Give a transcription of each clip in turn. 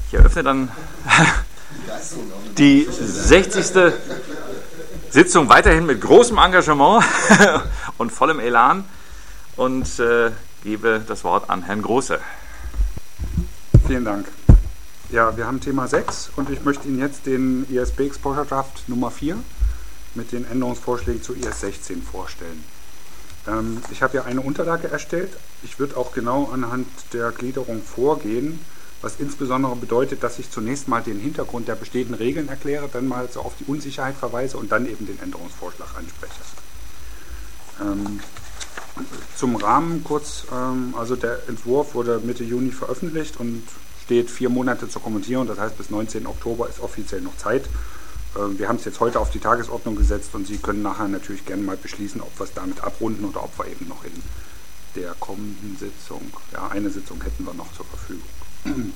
Ich eröffne dann die 60. Sitzung weiterhin mit großem Engagement und vollem Elan und gebe das Wort an Herrn Große. Vielen Dank. Ja, wir haben Thema 6 und ich möchte Ihnen jetzt den ISB Exposure Draft Nummer 4 mit den Änderungsvorschlägen zu IS 16 vorstellen. Ich habe ja eine Unterlage erstellt. Ich würde auch genau anhand der Gliederung vorgehen, was insbesondere bedeutet, dass ich zunächst mal den Hintergrund der bestehenden Regeln erkläre, dann mal so auf die Unsicherheit verweise und dann eben den Änderungsvorschlag anspreche. Zum Rahmen kurz, also der Entwurf wurde Mitte Juni veröffentlicht und steht 4 Monate zur Kommentierung, das heißt bis 19. Oktober ist offiziell noch Zeit. Wir haben es jetzt heute auf die Tagesordnung gesetzt und Sie können nachher natürlich gerne mal beschließen, ob wir es damit abrunden oder ob wir eben noch in der kommenden Sitzung, ja, eine Sitzung hätten wir noch zur Verfügung.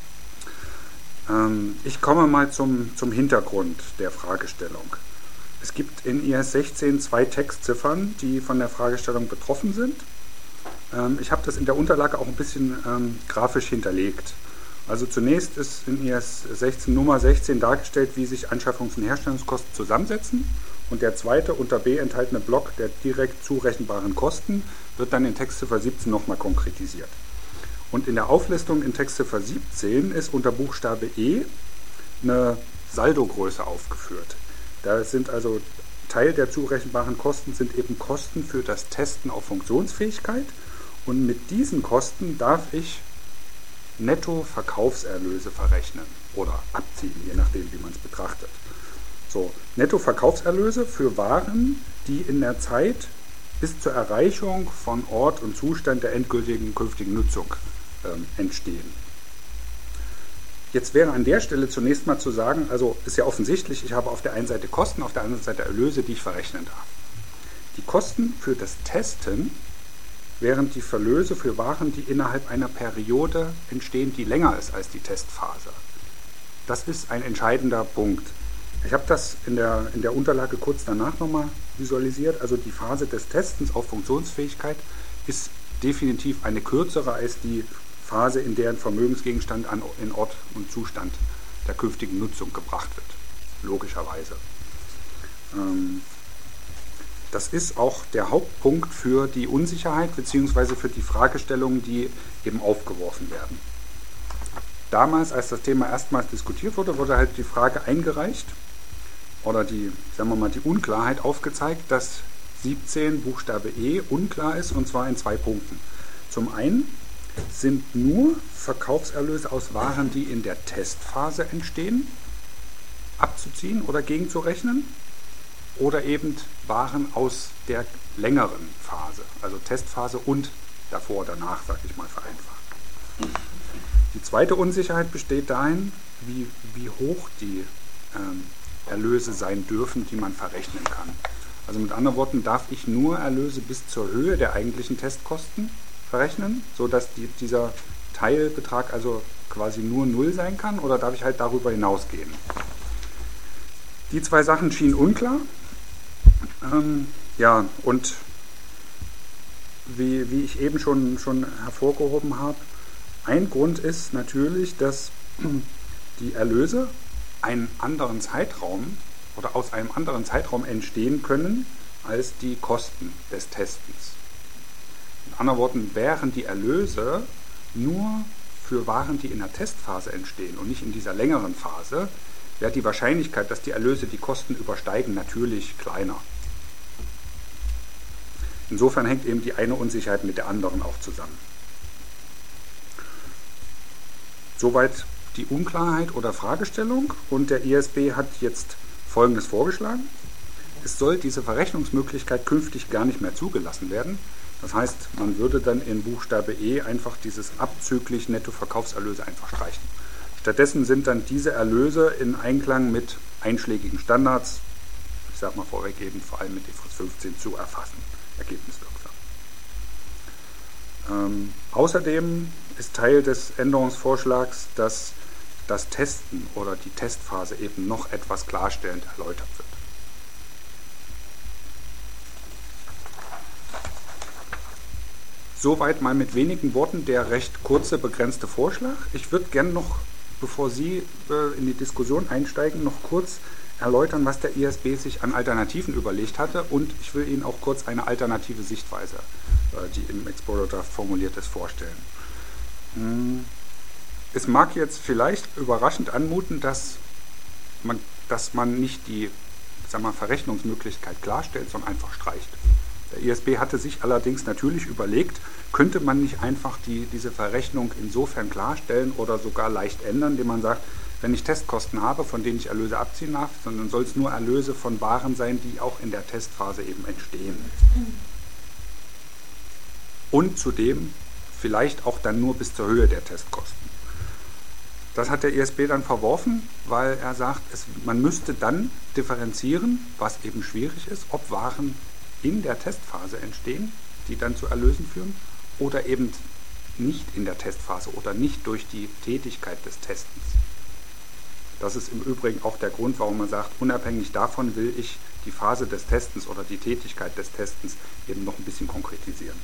Ich komme mal zum Hintergrund der Fragestellung. Es gibt in IS 16 2 Textziffern, die von der Fragestellung betroffen sind. Ich habe das in der Unterlage auch ein bisschen grafisch hinterlegt. Also zunächst ist in IS 16 Nummer 16 dargestellt, wie sich Anschaffungs- und Herstellungskosten zusammensetzen. Und der zweite unter B enthaltene Block der direkt zurechenbaren Kosten wird dann in Textziffer 17 nochmal konkretisiert. Und in der Auflistung in Textziffer 17 ist unter Buchstabe E eine Saldogröße aufgeführt. Da sind also Teil der zurechenbaren Kosten sind eben Kosten für das Testen auf Funktionsfähigkeit. Und mit diesen Kosten darf ich Nettoverkaufserlöse verrechnen oder abziehen, je nachdem, wie man es betrachtet. So, Nettoverkaufserlöse für Waren, die in der Zeit bis zur Erreichung von Ort und Zustand der endgültigen künftigen Nutzung entstehen. Jetzt wäre an der Stelle zunächst mal zu sagen, also ist ja offensichtlich, ich habe auf der einen Seite Kosten, auf der anderen Seite Erlöse, die ich verrechnen darf. Die Kosten für das Testen während die Verlöse für Waren, die innerhalb einer Periode entstehen, die länger ist als die Testphase. Das ist ein entscheidender Punkt. Ich habe das in der Unterlage kurz danach nochmal visualisiert. Also die Phase des Testens auf Funktionsfähigkeit ist definitiv eine kürzere als die Phase, in der ein Vermögensgegenstand in Ort und Zustand der künftigen Nutzung gebracht wird. Logischerweise. Das ist auch der Hauptpunkt für die Unsicherheit bzw. für die Fragestellungen, die eben aufgeworfen werden. Damals, als das Thema erstmals diskutiert wurde, wurde halt die Frage eingereicht oder die Unklarheit aufgezeigt, dass 17 Buchstabe E unklar ist und zwar in 2 Punkten. Zum einen sind nur Verkaufserlöse aus Waren, die in der Testphase entstehen, abzuziehen oder gegenzurechnen. Oder eben Waren aus der längeren Phase, also Testphase und davor, danach, sage ich mal vereinfacht. Die zweite Unsicherheit besteht darin, wie hoch die Erlöse sein dürfen, die man verrechnen kann. Also mit anderen Worten, darf ich nur Erlöse bis zur Höhe der eigentlichen Testkosten verrechnen, sodass dieser Teilbetrag also quasi nur 0 sein kann, oder darf ich halt darüber hinausgehen? Die 2 Sachen schienen unklar. Ja, und wie ich eben schon hervorgehoben habe, ein Grund ist natürlich, dass die Erlöse einen anderen Zeitraum oder aus einem anderen Zeitraum entstehen können als die Kosten des Testens. In anderen Worten, wären die Erlöse nur für Waren, die in der Testphase entstehen und nicht in dieser längeren Phase, wäre die Wahrscheinlichkeit, dass die Erlöse die Kosten übersteigen, natürlich kleiner. Insofern hängt eben die eine Unsicherheit mit der anderen auch zusammen. Soweit die Unklarheit oder Fragestellung, und der ISB hat jetzt Folgendes vorgeschlagen. Es soll diese Verrechnungsmöglichkeit künftig gar nicht mehr zugelassen werden. Das heißt, man würde dann in Buchstabe E einfach dieses abzüglich Nettoverkaufserlöse einfach streichen. Stattdessen sind dann diese Erlöse in Einklang mit einschlägigen Standards, ich sage mal vorweg eben vor allem mit IFRS 15 zu erfassen, ergebniswirksam. Außerdem ist Teil des Änderungsvorschlags, dass das Testen oder die Testphase eben noch etwas klarstellend erläutert wird. Soweit mal mit wenigen Worten der recht kurze, begrenzte Vorschlag. Ich würde gerne noch bevor Sie in die Diskussion einsteigen, noch kurz erläutern, was der ISB sich an Alternativen überlegt hatte, und ich will Ihnen auch kurz eine alternative Sichtweise, die im Explorer Draft formuliert ist, vorstellen. Es mag jetzt vielleicht überraschend anmuten, dass man nicht die Verrechnungsmöglichkeit klarstellt, sondern einfach streicht. Der ISB hatte sich allerdings natürlich überlegt, könnte man nicht einfach diese Verrechnung insofern klarstellen oder sogar leicht ändern, indem man sagt, wenn ich Testkosten habe, von denen ich Erlöse abziehen darf, sondern soll es nur Erlöse von Waren sein, die auch in der Testphase eben entstehen. Und zudem vielleicht auch dann nur bis zur Höhe der Testkosten. Das hat der ISB dann verworfen, weil er sagt, man müsste dann differenzieren, was eben schwierig ist, ob Waren in der Testphase entstehen, die dann zu Erlösen führen, oder eben nicht in der Testphase oder nicht durch die Tätigkeit des Testens. Das ist im Übrigen auch der Grund, warum man sagt, unabhängig davon will ich die Phase des Testens oder die Tätigkeit des Testens eben noch ein bisschen konkretisieren.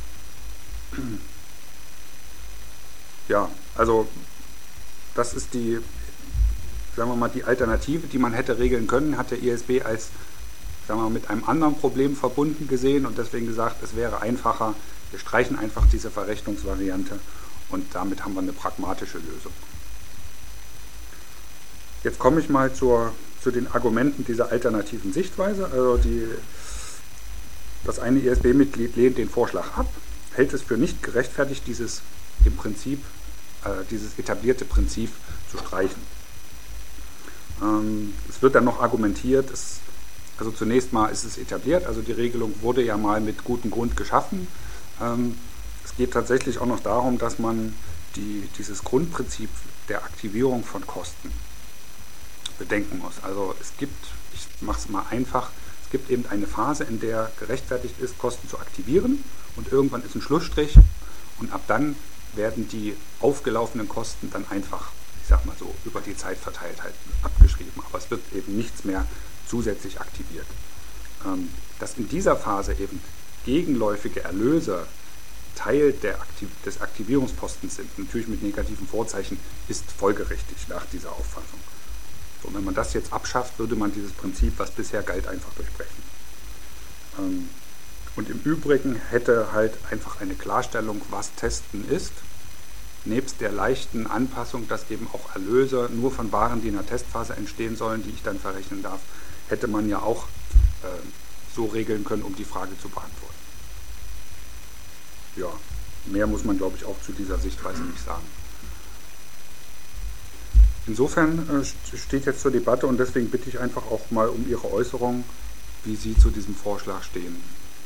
Ja, also das ist die Alternative, die man hätte regeln können, hat der ISB als mit einem anderen Problem verbunden gesehen und deswegen gesagt, es wäre einfacher, wir streichen einfach diese Verrechnungsvariante und damit haben wir eine pragmatische Lösung. Jetzt komme ich mal zu den Argumenten dieser alternativen Sichtweise. Also das eine ISB-Mitglied lehnt den Vorschlag ab, hält es für nicht gerechtfertigt, dieses etablierte Prinzip zu streichen. Es wird dann noch argumentiert, also zunächst mal ist es etabliert, also die Regelung wurde ja mal mit gutem Grund geschaffen. Es geht tatsächlich auch noch darum, dass man dieses Grundprinzip der Aktivierung von Kosten bedenken muss. Also ich mache es mal einfach, es gibt eben eine Phase, in der gerechtfertigt ist, Kosten zu aktivieren und irgendwann ist ein Schlussstrich und ab dann werden die aufgelaufenen Kosten dann einfach, über die Zeit verteilt halt abgeschrieben, aber es wird eben nichts mehr zusätzlich aktiviert. Dass in dieser Phase eben gegenläufige Erlöse Teil des Aktivierungspostens sind, natürlich mit negativen Vorzeichen, ist folgerichtig nach dieser Auffassung. So, wenn man das jetzt abschafft, würde man dieses Prinzip, was bisher galt, einfach durchbrechen. Und im Übrigen hätte halt einfach eine Klarstellung, was Testen ist, nebst der leichten Anpassung, dass eben auch Erlöse nur von Waren, die in der Testphase entstehen sollen, die ich dann verrechnen darf, hätte man ja auch so regeln können, um die Frage zu beantworten. Ja, mehr muss man, glaube ich, auch zu dieser Sichtweise nicht sagen. Insofern steht jetzt zur Debatte und deswegen bitte ich einfach auch mal um Ihre Äußerung, wie Sie zu diesem Vorschlag stehen.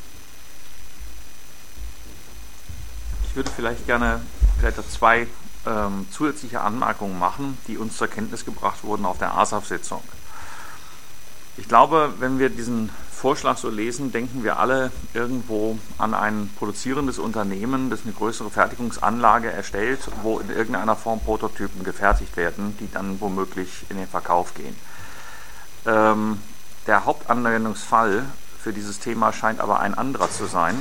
Ich würde vielleicht noch zwei zusätzliche Anmerkungen machen, die uns zur Kenntnis gebracht wurden auf der ASAF-Sitzung. Ich glaube, wenn wir diesen Vorschlag so lesen, denken wir alle irgendwo an ein produzierendes Unternehmen, das eine größere Fertigungsanlage erstellt, wo in irgendeiner Form Prototypen gefertigt werden, die dann womöglich in den Verkauf gehen. Der Hauptanwendungsfall für dieses Thema scheint aber ein anderer zu sein.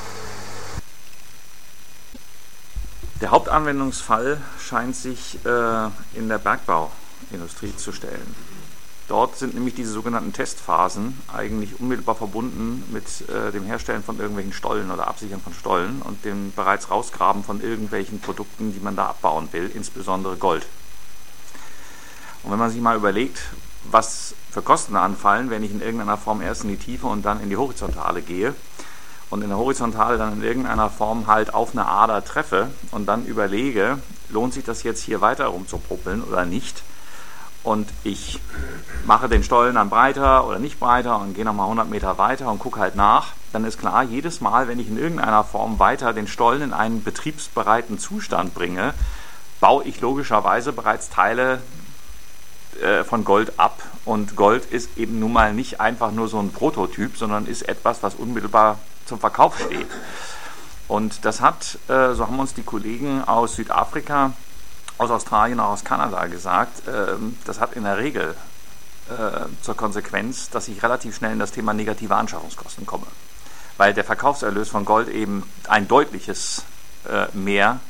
Der Hauptanwendungsfall scheint sich in der Bergbauindustrie zu stellen. Dort sind nämlich diese sogenannten Testphasen eigentlich unmittelbar verbunden mit dem Herstellen von irgendwelchen Stollen oder Absichern von Stollen und dem bereits Rausgraben von irgendwelchen Produkten, die man da abbauen will, insbesondere Gold. Und wenn man sich mal überlegt, was für Kosten anfallen, wenn ich in irgendeiner Form erst in die Tiefe und dann in die Horizontale gehe und in der Horizontale dann in irgendeiner Form halt auf eine Ader treffe und dann überlege, lohnt sich das jetzt hier weiter rumzupuppeln oder nicht? Und ich mache den Stollen dann breiter oder nicht breiter und gehe nochmal 100 Meter weiter und gucke halt nach, dann ist klar, jedes Mal, wenn ich in irgendeiner Form weiter den Stollen in einen betriebsbereiten Zustand bringe, baue ich logischerweise bereits Teile von Gold ab. Und Gold ist eben nun mal nicht einfach nur so ein Prototyp, sondern ist etwas, was unmittelbar zum Verkauf steht. Und das hat, so haben uns die Kollegen aus Südafrika, aus Australien, auch aus Kanada gesagt, das hat in der Regel zur Konsequenz, dass ich relativ schnell in das Thema negative Anschaffungskosten komme. Weil der Verkaufserlös von Gold eben ein deutliches Mehr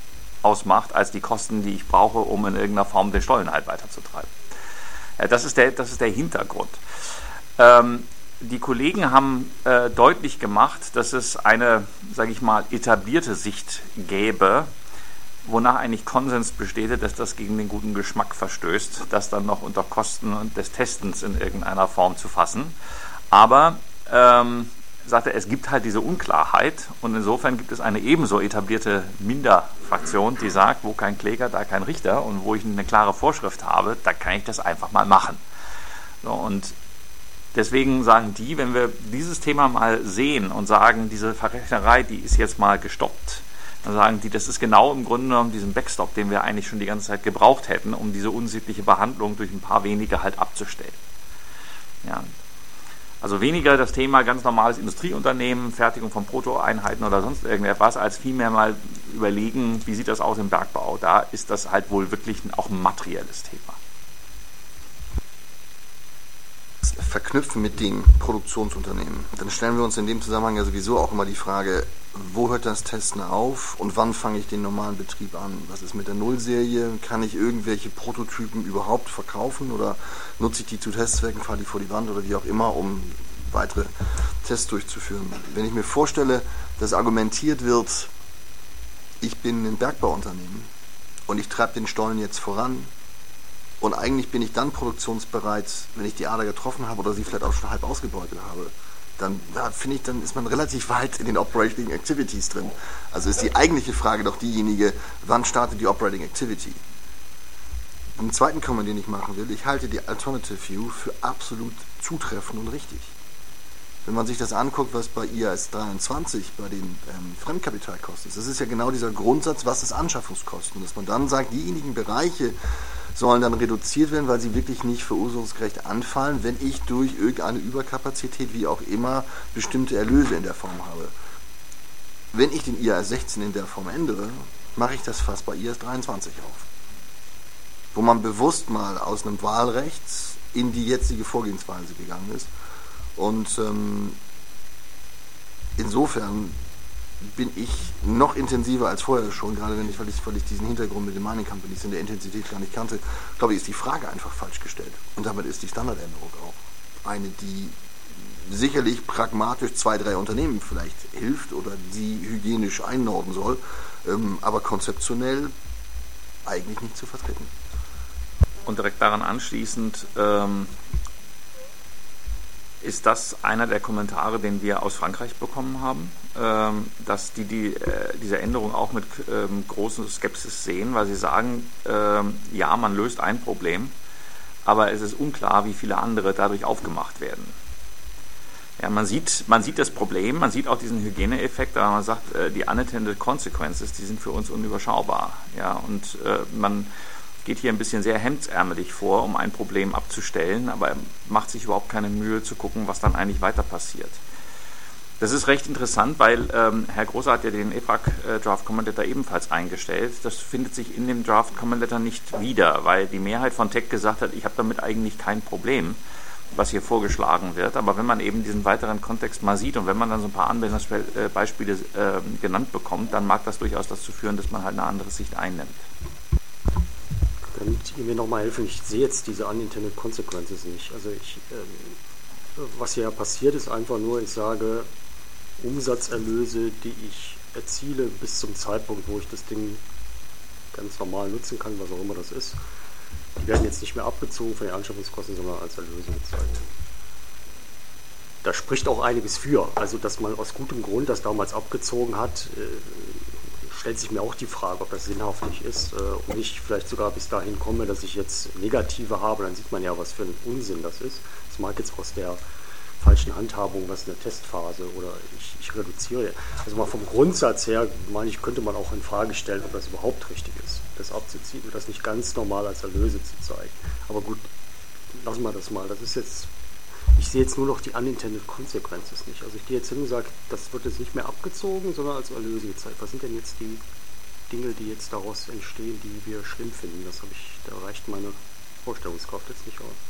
ausmacht, als die Kosten, die ich brauche, um in irgendeiner Form den Stollen halt weiterzutreiben. Das ist der Hintergrund. Die Kollegen haben deutlich gemacht, dass es eine, sage ich mal, etablierte Sicht gäbe, wonach eigentlich Konsens besteht, dass das gegen den guten Geschmack verstößt, das dann noch unter Kosten des Testens in irgendeiner Form zu fassen. Aber sagt er, es gibt halt diese Unklarheit und insofern gibt es eine ebenso etablierte Minderfraktion, die sagt, wo kein Kläger, da kein Richter und wo ich eine klare Vorschrift habe, da kann ich das einfach mal machen. So, und deswegen sagen die, wenn wir dieses Thema mal sehen und sagen, diese Verrechnerei, die ist jetzt mal gestoppt, dann sagen die, das ist genau im Grunde genommen diesen Backstop, den wir eigentlich schon die ganze Zeit gebraucht hätten, um diese unsittliche Behandlung durch ein paar wenige halt abzustellen. Ja. Also weniger das Thema ganz normales Industrieunternehmen, Fertigung von Protoeinheiten oder sonst irgendetwas, als vielmehr mal überlegen, wie sieht das aus im Bergbau. Da ist das halt wohl wirklich auch ein materielles Thema. Verknüpfen mit dem Produktionsunternehmen. Dann stellen wir uns in dem Zusammenhang ja sowieso auch immer die Frage, wo hört das Testen auf und wann fange ich den normalen Betrieb an? Was ist mit der Nullserie? Kann ich irgendwelche Prototypen überhaupt verkaufen oder nutze ich die zu Testzwecken, fahre die vor die Wand oder wie auch immer, um weitere Tests durchzuführen? Wenn ich mir vorstelle, dass argumentiert wird, ich bin ein Bergbauunternehmen und ich treibe den Stollen jetzt voran, und eigentlich bin ich dann produktionsbereit, wenn ich die Ader getroffen habe oder sie vielleicht auch schon halb ausgebeutet habe. Dann finde ich, dann ist man relativ weit in den Operating Activities drin. Also ist die eigentliche Frage doch diejenige, wann startet die Operating Activity? Den zweiten Comment, den ich machen will, ich halte die Alternative View für absolut zutreffend und richtig. Wenn man sich das anguckt, was bei IAS 23 bei den Fremdkapitalkosten ist, das ist ja genau dieser Grundsatz, was ist Anschaffungskosten? Dass man dann sagt, diejenigen Bereiche sollen dann reduziert werden, weil sie wirklich nicht verursachergerecht anfallen, wenn ich durch irgendeine Überkapazität, wie auch immer, bestimmte Erlöse in der Form habe. Wenn ich den IAS 16 in der Form ändere, mache ich das fast bei IAS 23 auf. Wo man bewusst mal aus einem Wahlrecht in die jetzige Vorgehensweise gegangen ist. Und insofern bin ich noch intensiver als vorher schon, gerade weil ich diesen Hintergrund mit den Mining Companies in der Intensität gar nicht kannte, glaube ich, ist die Frage einfach falsch gestellt. Und damit ist die Standardänderung auch eine, die sicherlich pragmatisch 2, 3 Unternehmen vielleicht hilft oder sie hygienisch einnorden soll, aber konzeptionell eigentlich nicht zu vertreten. Und direkt daran anschließend ist das einer der Kommentare, den wir aus Frankreich bekommen haben, dass diese Änderung auch mit großer Skepsis sehen, weil sie sagen, ja, man löst ein Problem, aber es ist unklar, wie viele andere dadurch aufgemacht werden. Ja, man sieht das Problem, man sieht auch diesen Hygieneeffekt, aber man sagt, die unintended consequences, die sind für uns unüberschaubar. Ja, und man geht hier ein bisschen sehr hemdsärmelig vor, um ein Problem abzustellen, aber er macht sich überhaupt keine Mühe zu gucken, was dann eigentlich weiter passiert. Das ist recht interessant, weil Herr Großer hat ja den EFRAG Draft Comment Letter ebenfalls eingestellt. Das findet sich in dem Draft Comment Letter nicht wieder, weil die Mehrheit von TEC gesagt hat, ich habe damit eigentlich kein Problem, was hier vorgeschlagen wird. Aber wenn man eben diesen weiteren Kontext mal sieht und wenn man dann so ein paar Anwendungsbeispiele genannt bekommt, dann mag das durchaus dazu führen, dass man halt eine andere Sicht einnimmt. Könnt ihr mir nochmal helfen? Ich sehe jetzt diese unintended consequences nicht. Also was hier passiert ist einfach nur, ich sage, Umsatzerlöse, die ich erziele bis zum Zeitpunkt, wo ich das Ding ganz normal nutzen kann, was auch immer das ist, die werden jetzt nicht mehr abgezogen von den Anschaffungskosten, sondern als Erlöse bezeichnet. Da spricht auch einiges für. Also, dass man aus gutem Grund das damals abgezogen hat, stellt sich mir auch die Frage, ob das sinnhaftig ist und ich vielleicht sogar bis dahin komme, dass ich jetzt Negative habe, dann sieht man ja, was für ein Unsinn das ist. Das mag jetzt aus der falschen Handhabung, was in der Testphase oder ich reduziere. Also mal vom Grundsatz her, meine ich, könnte man auch in Frage stellen, ob das überhaupt richtig ist, das abzuziehen und das nicht ganz normal als Erlöse zu zeigen. Aber gut, lassen wir das mal. Das ist jetzt, ich sehe jetzt nur noch die unintended consequences nicht. Also ich gehe jetzt hin und sage, das wird jetzt nicht mehr abgezogen, sondern als Erlöse gezeigt. Was sind denn jetzt die Dinge, die jetzt daraus entstehen, die wir schlimm finden? Da reicht meine Vorstellungskraft jetzt nicht aus.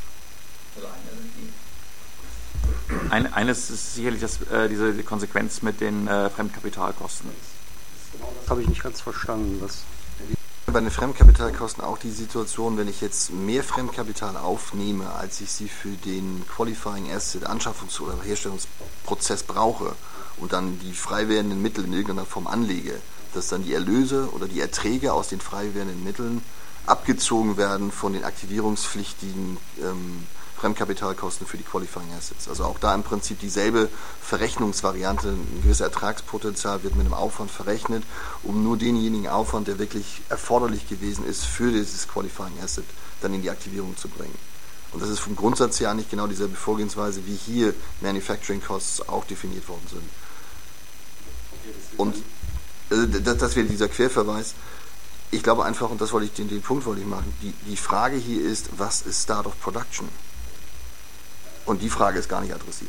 Eines ist sicherlich diese Konsequenz mit den Fremdkapitalkosten. Das habe ich nicht ganz verstanden. bei den Fremdkapitalkosten auch die Situation, wenn ich jetzt mehr Fremdkapital aufnehme, als ich sie für den Qualifying Asset Anschaffungs- oder Herstellungsprozess brauche und dann die frei werdenden Mittel in irgendeiner Form anlege, dass dann die Erlöse oder die Erträge aus den frei werdenden Mitteln abgezogen werden von den aktivierungspflichtigen Fremdkapitalkosten für die Qualifying Assets. Also auch da im Prinzip dieselbe Verrechnungsvariante, ein gewisses Ertragspotenzial wird mit einem Aufwand verrechnet, um nur denjenigen Aufwand, der wirklich erforderlich gewesen ist, für dieses Qualifying Asset dann in die Aktivierung zu bringen. Und das ist vom Grundsatz her eigentlich genau dieselbe Vorgehensweise, wie hier Manufacturing Costs auch definiert worden sind. Und das wäre dieser Querverweis. Ich glaube einfach, und das wollte ich, den Punkt wollte ich machen, die Frage hier ist, was ist Start of Production? Und die Frage ist gar nicht adressiert.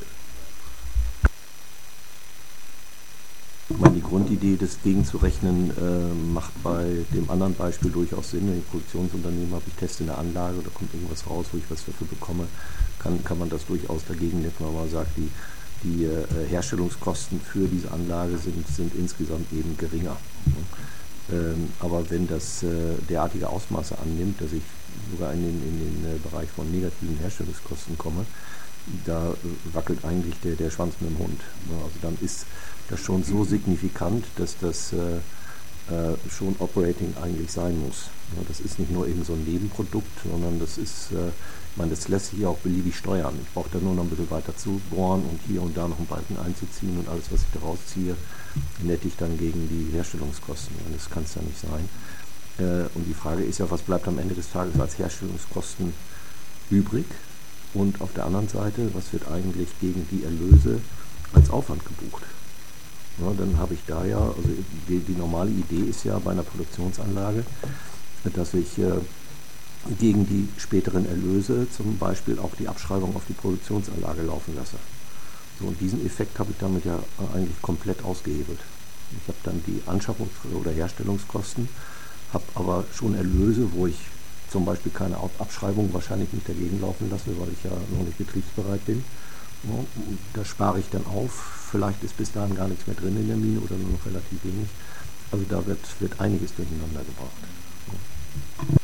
Ich meine, die Grundidee, das gegenzurechnen, macht bei dem anderen Beispiel durchaus Sinn. Wenn ich Produktionsunternehmen habe, ich teste eine Anlage, da kommt irgendwas raus, wo ich was dafür bekomme, kann man das durchaus dagegen nehmen, wenn man sagt, die Herstellungskosten für diese Anlage sind insgesamt eben geringer. Aber wenn das derartige Ausmaße annimmt, dass ich sogar in den Bereich von negativen Herstellungskosten komme, da wackelt eigentlich der Schwanz mit dem Hund. Also dann ist das schon so signifikant, dass das schon Operating eigentlich sein muss. Das ist nicht nur eben so ein Nebenprodukt, sondern das ist, ich meine, das lässt sich auch beliebig steuern. Ich brauche da nur noch ein bisschen weiter zu bohren und hier und da noch einen Balken einzuziehen und alles, was ich daraus ziehe, nette ich dann gegen die Herstellungskosten. Und das kann es ja nicht sein. Und die Frage ist ja, was bleibt am Ende des Tages als Herstellungskosten übrig? Und auf der anderen Seite, was wird eigentlich gegen die Erlöse als Aufwand gebucht? Ja, dann habe ich da ja, also die normale Idee ist ja bei einer Produktionsanlage, dass ich gegen die späteren Erlöse zum Beispiel auch die Abschreibung auf die Produktionsanlage laufen lasse. So, und diesen Effekt habe ich damit ja eigentlich komplett ausgehebelt. Ich habe dann die Anschaffungs- oder Herstellungskosten, habe aber schon Erlöse, wo ich zum Beispiel keine Abschreibung wahrscheinlich nicht dagegen laufen lasse, weil ich ja noch nicht betriebsbereit bin. Ja, da spare ich dann auf. Vielleicht ist bis dahin gar nichts mehr drin in der Mine oder nur noch relativ wenig. Also da wird einiges durcheinander gebracht. Ja.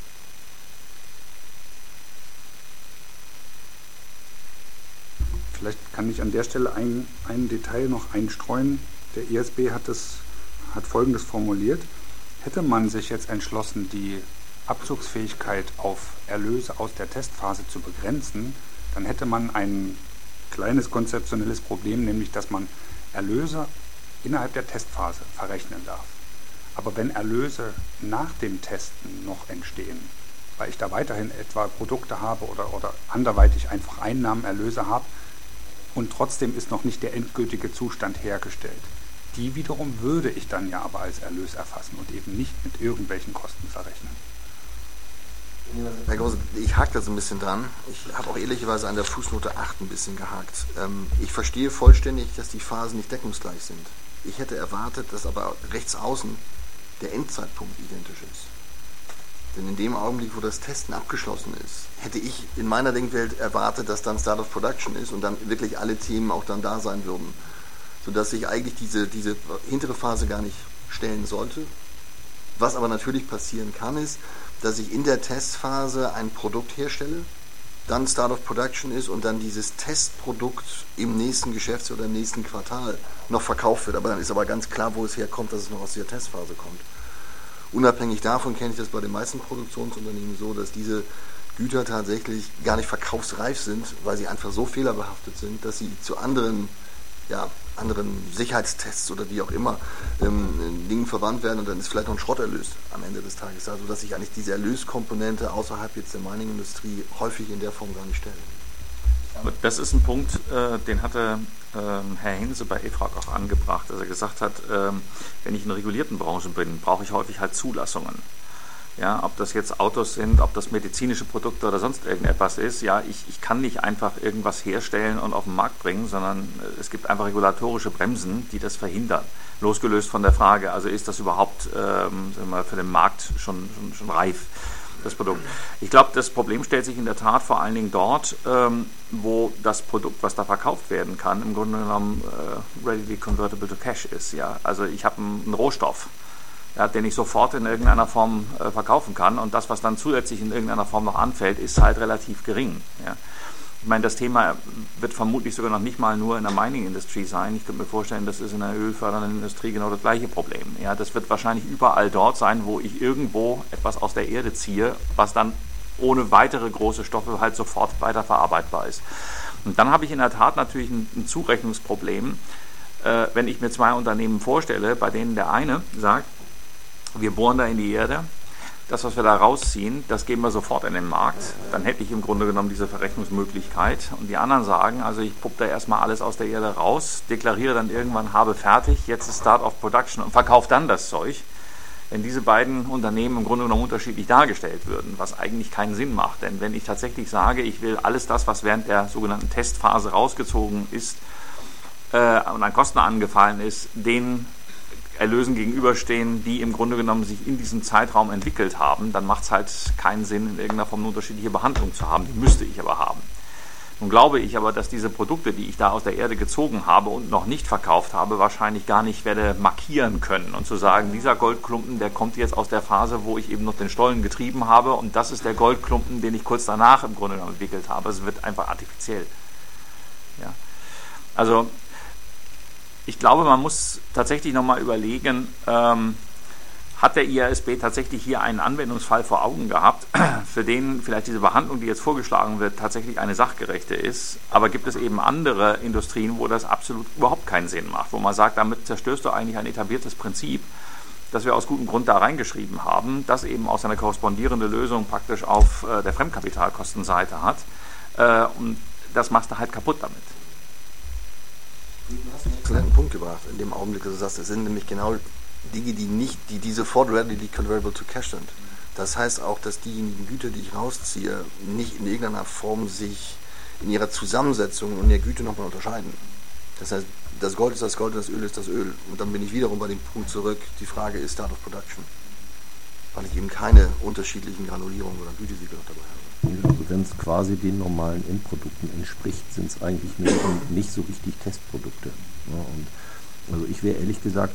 Vielleicht kann ich an der Stelle ein Detail noch einstreuen. Der ISB hat Folgendes formuliert. Hätte man sich jetzt entschlossen, die Abzugsfähigkeit auf Erlöse aus der Testphase zu begrenzen, dann hätte man ein kleines konzeptionelles Problem, nämlich dass man Erlöse innerhalb der Testphase verrechnen darf. Aber wenn Erlöse nach dem Testen noch entstehen, weil ich da weiterhin etwa Produkte habe oder anderweitig einfach Einnahmen, Erlöse habe und trotzdem ist noch nicht der endgültige Zustand hergestellt, die wiederum würde ich dann ja aber als Erlös erfassen und eben nicht mit irgendwelchen Kosten verrechnen. Herr Große, ich hake da so ein bisschen dran. Ich habe auch ehrlicherweise an der Fußnote 8 ein bisschen gehakt. Ich verstehe vollständig, dass die Phasen nicht deckungsgleich sind. Ich hätte erwartet, dass aber rechts außen der Endzeitpunkt identisch ist. Denn in dem Augenblick, wo das Testen abgeschlossen ist, hätte ich in meiner Denkwelt erwartet, dass dann Start of Production ist und dann wirklich alle Themen auch dann da sein würden. Sodass ich eigentlich diese hintere Phase gar nicht stellen sollte. Was aber natürlich passieren kann, ist, dass ich in der Testphase ein Produkt herstelle, dann Start of Production ist und dann dieses Testprodukt im nächsten Geschäftsjahr oder im nächsten Quartal noch verkauft wird. Aber dann ist aber ganz klar, wo es herkommt, dass es noch aus dieser Testphase kommt. Unabhängig davon kenne ich das bei den meisten Produktionsunternehmen so, dass diese Güter tatsächlich gar nicht verkaufsreif sind, weil sie einfach so fehlerbehaftet sind, dass sie zu anderen Sicherheitstests oder wie auch immer Dingen verwandt werden und dann ist vielleicht noch ein Schrotterlös am Ende des Tages. Also dass sich eigentlich diese Erlöskomponente außerhalb jetzt der Mining-Industrie häufig in der Form gar nicht stellen. Aber das ist ein Punkt, den hatte Herr Hinse bei EFRAG auch angebracht, dass er gesagt hat, wenn ich in regulierten Branchen bin, brauche ich häufig halt Zulassungen. Ja, ob das jetzt Autos sind, ob das medizinische Produkte oder sonst irgendetwas ist. Ja, ich kann nicht einfach irgendwas herstellen und auf den Markt bringen, sondern es gibt einfach regulatorische Bremsen, die das verhindern. Losgelöst von der Frage, also ist das überhaupt sagen wir mal, für den Markt schon reif, das Produkt. Ich glaube, das Problem stellt sich in der Tat vor allen Dingen dort, wo das Produkt, was da verkauft werden kann, im Grunde genommen readily convertible to cash ist. Ja? Also ich habe einen Rohstoff. ja, den ich sofort in irgendeiner Form verkaufen kann. Und das, was dann zusätzlich in irgendeiner Form noch anfällt, ist halt relativ gering. Ja. Ich meine, das Thema wird vermutlich sogar noch nicht mal nur in der Mining-Industrie sein. Ich könnte mir vorstellen, das ist in der ölfördernden Industrie genau das gleiche Problem. Ja, das wird wahrscheinlich überall dort sein, wo ich irgendwo etwas aus der Erde ziehe, was dann ohne weitere große Stoffe halt sofort weiterverarbeitbar ist. Und dann habe ich in der Tat natürlich ein Zurechnungsproblem, wenn ich mir zwei Unternehmen vorstelle, bei denen der eine sagt, wir bohren da in die Erde, das, was wir da rausziehen, das geben wir sofort in den Markt. Dann hätte ich im Grunde genommen diese Verrechnungsmöglichkeit. Und die anderen sagen, also ich puppe da erstmal alles aus der Erde raus, deklariere dann irgendwann, habe fertig, jetzt ist Start of Production und verkaufe dann das Zeug. Wenn diese beiden Unternehmen im Grunde genommen unterschiedlich dargestellt würden, was eigentlich keinen Sinn macht. Denn wenn ich tatsächlich sage, ich will alles das, was während der sogenannten Testphase rausgezogen ist und an Kosten angefallen ist, den Erlösen gegenüberstehen, die im Grunde genommen sich in diesem Zeitraum entwickelt haben, dann macht es halt keinen Sinn, in irgendeiner Form eine unterschiedliche Behandlung zu haben. Die müsste ich aber haben. Nun glaube ich aber, dass diese Produkte, die ich da aus der Erde gezogen habe und noch nicht verkauft habe, wahrscheinlich gar nicht werde markieren können und zu sagen, dieser Goldklumpen, der kommt jetzt aus der Phase, wo ich eben noch den Stollen getrieben habe und das ist der Goldklumpen, den ich kurz danach im Grunde genommen entwickelt habe. Es wird einfach artifiziell. Ja. Also ich glaube, man muss tatsächlich nochmal überlegen, hat der IASB tatsächlich hier einen Anwendungsfall vor Augen gehabt, für den vielleicht diese Behandlung, die jetzt vorgeschlagen wird, tatsächlich eine sachgerechte ist. Aber gibt es eben andere Industrien, wo das absolut überhaupt keinen Sinn macht, wo man sagt, damit zerstörst du eigentlich ein etabliertes Prinzip, das wir aus gutem Grund da reingeschrieben haben, das eben auch seine korrespondierende Lösung praktisch auf der Fremdkapitalkostenseite hat. Und das machst du halt kaputt damit. Du hast einen exzellenten Punkt gebracht, in dem Augenblick, dass du sagst, es sind nämlich genau Dinge, die sofort readily convertible to cash sind. Das heißt auch, dass diejenigen Güter, die ich rausziehe, nicht in irgendeiner Form sich in ihrer Zusammensetzung und der Güte nochmal unterscheiden. Das heißt, das Gold ist das Gold und das Öl ist das Öl. Und dann bin ich wiederum bei dem Punkt zurück, die Frage ist Start of Production. Weil ich eben keine unterschiedlichen Granulierungen oder Gütesiegel dabei habe. Also wenn es quasi den normalen Endprodukten entspricht, sind es eigentlich nicht so richtig Testprodukte. Ja, und also ich wäre ehrlich gesagt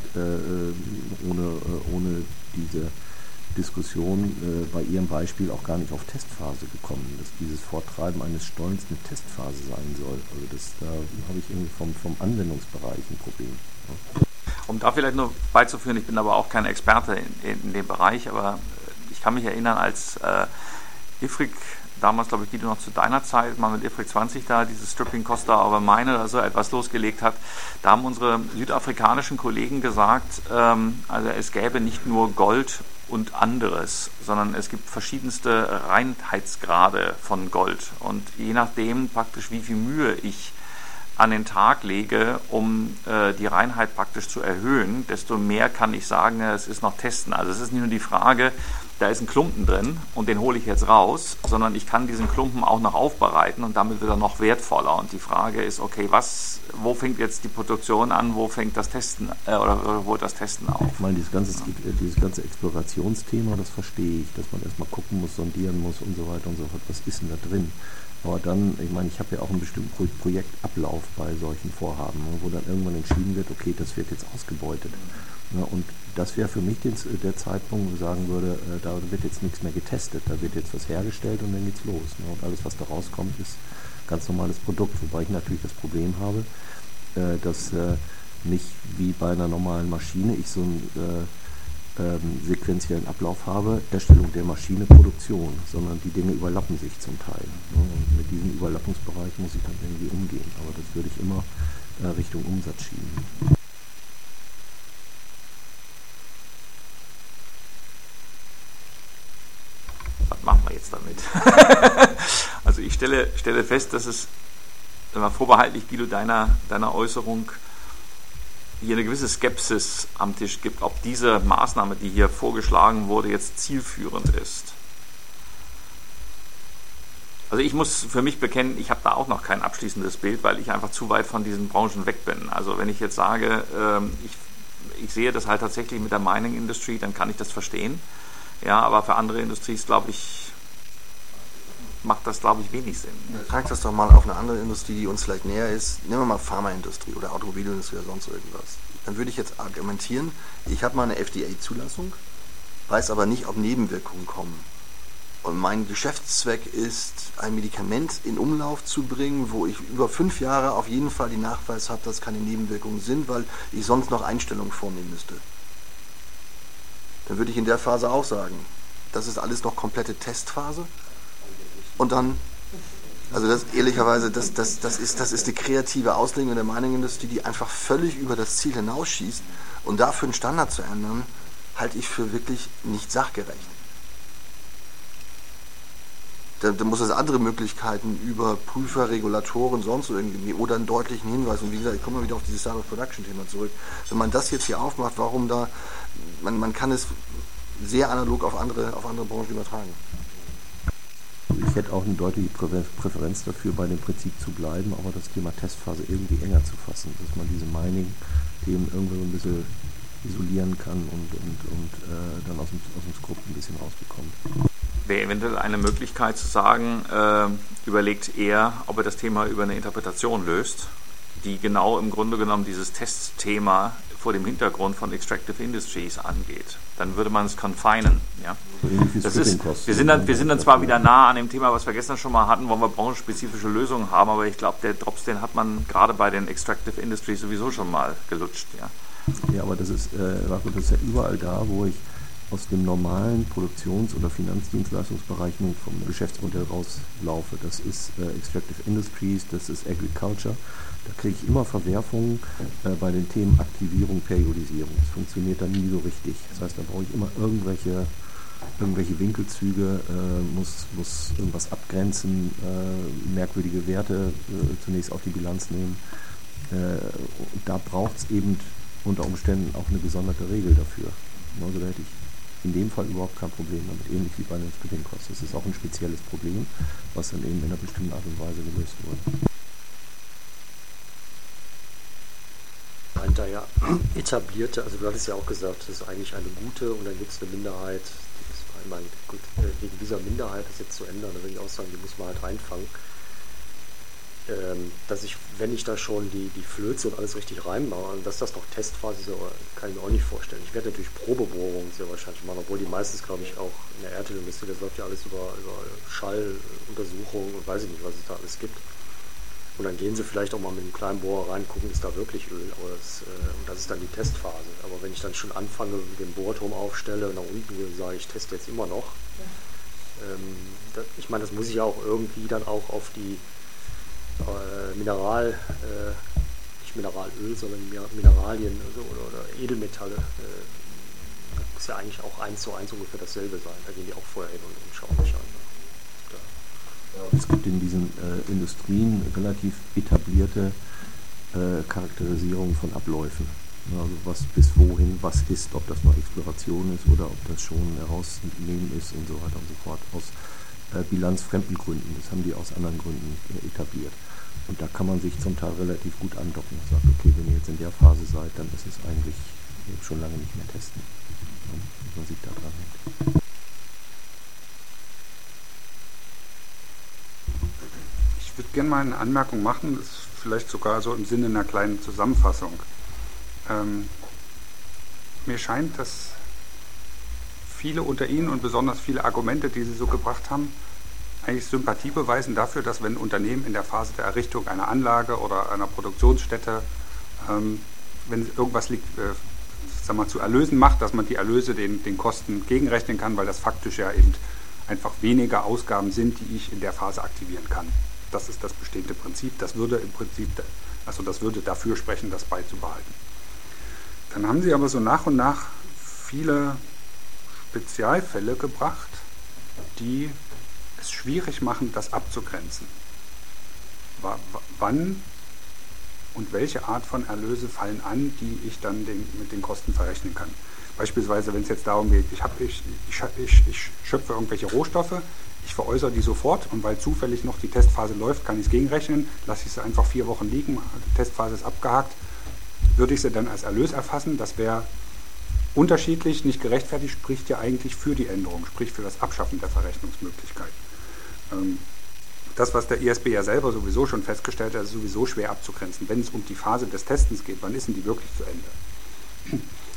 ohne diese Diskussion bei Ihrem Beispiel auch gar nicht auf Testphase gekommen, dass dieses Forttreiben eines Stollens eine Testphase sein soll. Also da habe ich irgendwie vom Anwendungsbereich ein Problem. Ja. Um da vielleicht nur beizuführen, ich bin aber auch kein Experte in dem Bereich, aber ich kann mich erinnern, als IFRIC damals, glaube ich, Guido, noch zu deiner Zeit, mal mit IFRIC 20 da, dieses Stripping Cost over Mine oder so etwas losgelegt hat, da haben unsere südafrikanischen Kollegen gesagt, also es gäbe nicht nur Gold und anderes, sondern es gibt verschiedenste Reinheitsgrade von Gold und je nachdem praktisch, wie viel Mühe ich an den Tag lege, um die Reinheit praktisch zu erhöhen, desto mehr kann ich sagen, es ist noch testen. Also es ist nicht nur die Frage, da ist ein Klumpen drin und den hole ich jetzt raus, sondern ich kann diesen Klumpen auch noch aufbereiten und damit wird er noch wertvoller. Und die Frage ist, okay, wo fängt jetzt die Produktion an, wo fängt das Testen oder wo hört das Testen auf? Ich meine, dieses ganze Explorationsthema, das verstehe ich, dass man erstmal gucken muss, sondieren muss und so weiter und so fort. Was ist denn da drin? Aber dann, ich meine, ich habe ja auch einen bestimmten Projektablauf bei solchen Vorhaben, wo dann irgendwann entschieden wird, okay, das wird jetzt ausgebeutet. Ja, und das wäre für mich der Zeitpunkt, wo ich sagen würde, da wird jetzt nichts mehr getestet, da wird jetzt was hergestellt und dann geht's los. Ne? Und alles, was da rauskommt, ist ganz normales Produkt. Wobei ich natürlich das Problem habe, dass nicht wie bei einer normalen Maschine ich so einen sequenziellen Ablauf habe, Herstellung der Maschine, Produktion, sondern die Dinge überlappen sich zum Teil. Ne? Und mit diesem Überlappungsbereich muss ich dann irgendwie umgehen. Aber das würde ich immer Richtung Umsatz schieben. Was machen wir jetzt damit? Also ich stelle fest, dass es vorbehaltlich, Guido, deiner Äußerung hier eine gewisse Skepsis am Tisch gibt, ob diese Maßnahme, die hier vorgeschlagen wurde, jetzt zielführend ist. Also ich muss für mich bekennen, ich habe da auch noch kein abschließendes Bild, weil ich einfach zu weit von diesen Branchen weg bin. Also wenn ich jetzt sage, ich sehe das halt tatsächlich mit der Mining Industry, dann kann ich das verstehen. Ja, aber für andere Industries, glaube ich, macht das, glaube ich, wenig Sinn. Trag das doch mal auf eine andere Industrie, die uns vielleicht näher ist. Nehmen wir mal Pharmaindustrie oder Automobilindustrie oder sonst irgendwas. dann würde ich jetzt argumentieren, ich habe mal eine FDA-Zulassung, weiß aber nicht, ob Nebenwirkungen kommen. Und mein Geschäftszweck ist, ein Medikament in Umlauf zu bringen, wo ich über 5 Jahre auf jeden Fall den Nachweis habe, dass keine Nebenwirkungen sind, weil ich sonst noch Einstellungen vornehmen müsste. Dann würde ich in der Phase auch sagen, das ist alles noch komplette Testphase. Und dann, also das ehrlicherweise, das ist die kreative Auslegung der Meinungsindustrie, die einfach völlig über das Ziel hinausschießt. Und dafür einen Standard zu ändern, halte ich für wirklich nicht sachgerecht. Da muss es andere Möglichkeiten über Prüfer, Regulatoren, sonst irgendwie oder einen deutlichen Hinweis. Und wie gesagt, ich komme mal wieder auf dieses Start of Production Thema zurück. Wenn man das jetzt hier aufmacht, warum da, man kann es sehr analog auf andere Branchen übertragen. Ich hätte auch eine deutliche Präferenz dafür, bei dem Prinzip zu bleiben, aber das Thema Testphase irgendwie enger zu fassen, dass man diese Mining-Themen irgendwo so ein bisschen isolieren kann und dann aus dem Skript ein bisschen rausbekommt. Wäre eventuell eine Möglichkeit zu sagen, überlegt er, ob er das Thema über eine Interpretation löst, die genau im Grunde genommen dieses Testthema vor dem Hintergrund von Extractive Industries angeht. Dann würde man es confinen. Ja? Das ist, wir sind dann zwar wieder nah an dem Thema, was wir gestern schon mal hatten, wo wir branchenspezifische Lösungen haben, aber ich glaube, der Drops, den hat man gerade bei den Extractive Industries sowieso schon mal gelutscht. Ja, aber das ist ja überall da, wo ich aus dem normalen Produktions- oder Finanzdienstleistungsbereich nun vom Geschäftsmodell rauslaufe. Das ist Extractive Industries, das ist Agriculture. Da kriege ich immer Verwerfungen bei den Themen Aktivierung, Periodisierung. Das funktioniert dann nie so richtig. Das heißt, da brauche ich immer irgendwelche Winkelzüge, muss irgendwas abgrenzen, merkwürdige Werte zunächst auf die Bilanz nehmen. Und da braucht es eben unter Umständen auch eine gesonderte Regel dafür. Also da hätte ich in dem Fall überhaupt kein Problem damit, ähnlich wie bei den Splitting Costs. Das ist auch ein spezielles Problem, was dann eben in einer bestimmten Art und Weise gelöst wurde. Daher etablierte, also du hattest ja auch gesagt, das ist eigentlich eine gute und dann gibt es eine Minderheit, ich meine, gut, wegen dieser Minderheit das jetzt zu ändern, da würde ich auch sagen, die muss man halt reinfangen. Dass ich, wenn ich da schon die Flöze und alles richtig reinmache, dass das noch Testphase ist, kann ich mir auch nicht vorstellen. Ich werde natürlich Probebohrungen sehr wahrscheinlich machen, obwohl die meistens, glaube ich, auch in der Erdölindustrie, das läuft ja alles über Schalluntersuchungen und weiß ich nicht, was es da alles gibt. Und dann gehen sie vielleicht auch mal mit einem kleinen Bohrer rein, gucken, ist da wirklich Öl, aber das ist dann die Testphase. Aber wenn ich dann schon anfange, den Bohrturm aufstelle und nach unten gehe und sage, ich teste jetzt immer noch, ich meine, das muss ich ja auch irgendwie dann auch auf die nicht Mineralöl, sondern Mineralien oder Edelmetalle, muss ja eigentlich auch 1:1 ungefähr dasselbe sein. Da gehen die auch vorher hin und schauen sich an. Es gibt in diesen Industrien relativ etablierte Charakterisierung von Abläufen. Also was bis wohin was ist, ob das noch Exploration ist oder ob das schon herausnehmen ist und so weiter und so fort. Aus bilanzfremden Gründen, das haben die aus anderen Gründen etabliert. Und da kann man sich zum Teil relativ gut andocken und sagt, okay, wenn ihr jetzt in der Phase seid, dann ist es eigentlich schon lange nicht mehr testen. Und man sich da dran hält. Ich würde gerne mal eine Anmerkung machen, das ist vielleicht sogar so im Sinne einer kleinen Zusammenfassung. Mir scheint, dass viele unter Ihnen und besonders viele Argumente, die Sie so gebracht haben, eigentlich Sympathie beweisen dafür, dass wenn Unternehmen in der Phase der Errichtung einer Anlage oder einer Produktionsstätte, wenn irgendwas liegt, zu Erlösen macht, dass man die Erlöse den Kosten gegenrechnen kann, weil das faktisch ja eben einfach weniger Ausgaben sind, die ich in der Phase aktivieren kann. Das ist das bestehende Prinzip. Das würde dafür sprechen, das beizubehalten. Dann haben Sie aber so nach und nach viele Spezialfälle gebracht, die es schwierig machen, das abzugrenzen. Wann und welche Art von Erlöse fallen an, die ich dann mit den Kosten verrechnen kann. Beispielsweise, wenn es jetzt darum geht, ich schöpfe irgendwelche Rohstoffe, ich veräußere die sofort und weil zufällig noch die Testphase läuft, kann ich es gegenrechnen, lasse ich sie einfach 4 Wochen liegen, die Testphase ist abgehakt, würde ich sie dann als Erlös erfassen, das wäre unterschiedlich, nicht gerechtfertigt, spricht ja eigentlich für die Änderung, sprich für das Abschaffen der Verrechnungsmöglichkeit. Das, was der ISB ja selber sowieso schon festgestellt hat, ist sowieso schwer abzugrenzen. Wenn es um die Phase des Testens geht, wann ist denn die wirklich zu Ende?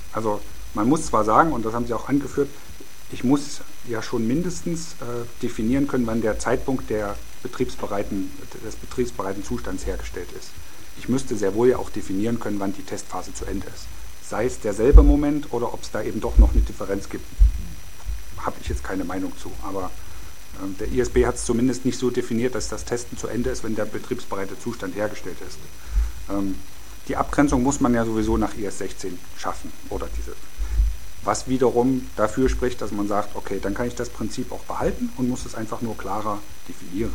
Also man muss zwar sagen, und das haben Sie auch angeführt, ich muss ja schon mindestens definieren können, wann der Zeitpunkt des betriebsbereiten Zustands hergestellt ist. Ich müsste sehr wohl ja auch definieren können, wann die Testphase zu Ende ist. Sei es derselbe Moment oder ob es da eben doch noch eine Differenz gibt, habe ich jetzt keine Meinung zu. Aber der ISB hat es zumindest nicht so definiert, dass das Testen zu Ende ist, wenn der betriebsbereite Zustand hergestellt ist. Die Abgrenzung muss man ja sowieso nach IS 16 schaffen, oder was wiederum dafür spricht, dass man sagt, okay, dann kann ich das Prinzip auch behalten und muss es einfach nur klarer definieren.